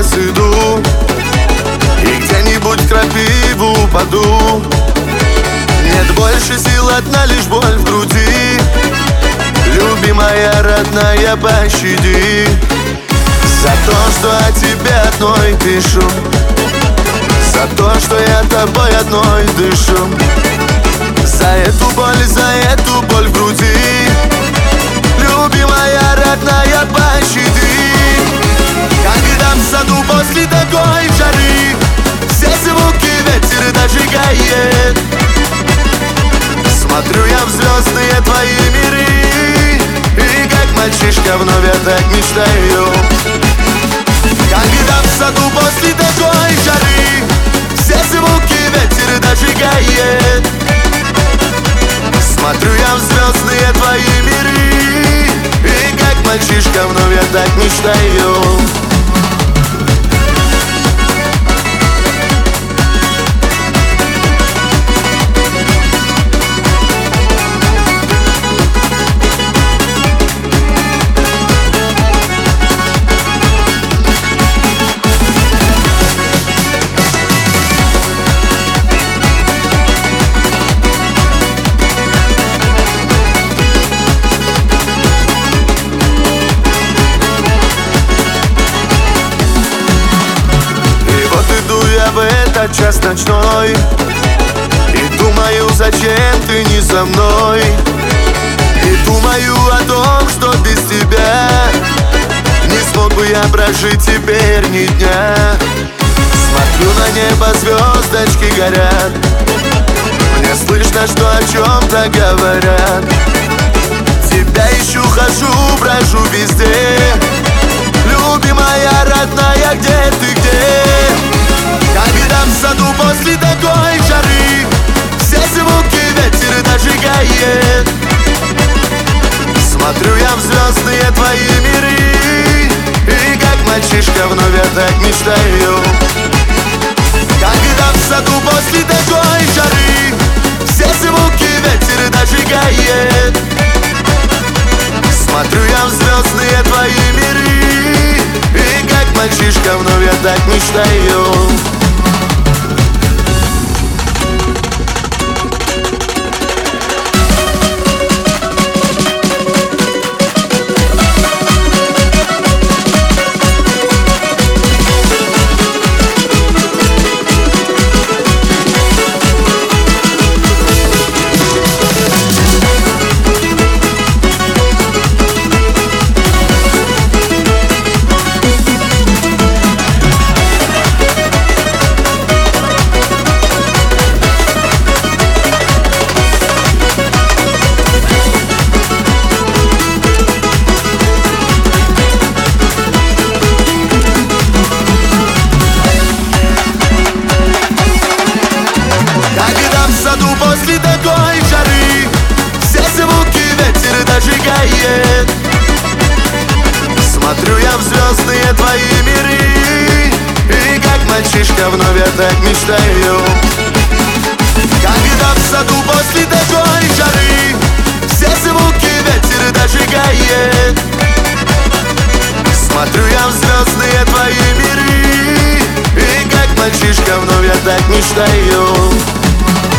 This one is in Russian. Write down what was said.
лес иду и где-нибудь в крапиву упаду. Нет больше сил, одна лишь боль в груди. Любимая, родная, пощади. За то, что о тебе одной пишу, за то, что я тобой одной дышу. За эту боль в груди. Любимая, родная, пощади. Когда в саду после такой жары все звуки ветер дожигает, смотрю я в звездные твои миры, и как мальчишка вновь я так мечтаю. Когда в саду после такой жары все звуки ветер дожигает, смотрю я в звездные твои миры, и как мальчишка вновь я так мечтаю. В этот час ночной и думаю, зачем ты не со мной. И думаю о том, что без тебя не смог бы я прожить теперь ни дня. Смотрю на небо, звездочки горят, мне слышно, что о чем-то говорят. Тебя ищу, хожу, брожу везде. Любимая, родная, где ты, где? Когда в саду после такой жары все звуки ветер дожигает, смотрю я в звездные твои миры, и как мальчишка вновь я так мечтаю. Когда в саду после такой жары все звуки ветер дожигает, смотрю я в звездные твои миры, и как мальчишка вновь я так мечтаю. После такой жары все звуки ветер дожигает, смотрю я в звездные твои миры, и как мальчишка вновь я так мечтаю. Когда в саду после такой жары все звуки ветер дожигает, смотрю я в звездные твои миры, и как мальчишка вновь я так мечтаю.